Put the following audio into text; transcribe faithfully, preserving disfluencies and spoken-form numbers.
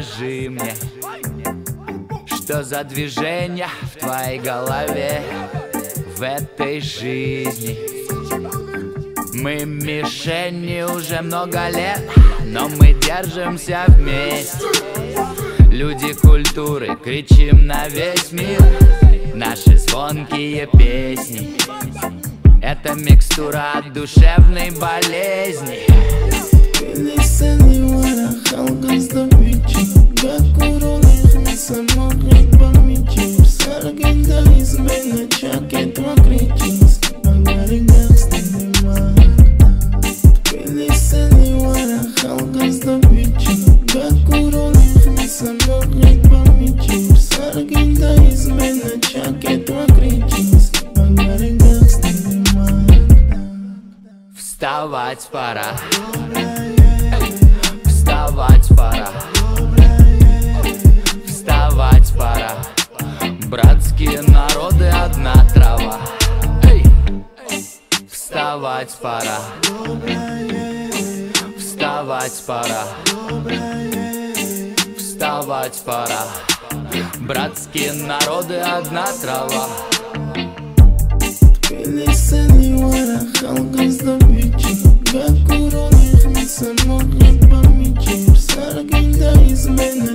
скажи мне, что за движение в твоей голове в этой жизни? Мы мишени уже много лет, но мы держимся вместе. Люди культуры, кричим на весь мир наши звонкие песни. Это микстура от душевной болезни. Вставать пора, вставать пора, вставать пора. Братские народы, одна трава. Вставать пора, вставать пора, вставать пора. Братские народы, одна трава. Халка здобичи, как у родных не самотних помечи. Саргинда из меня.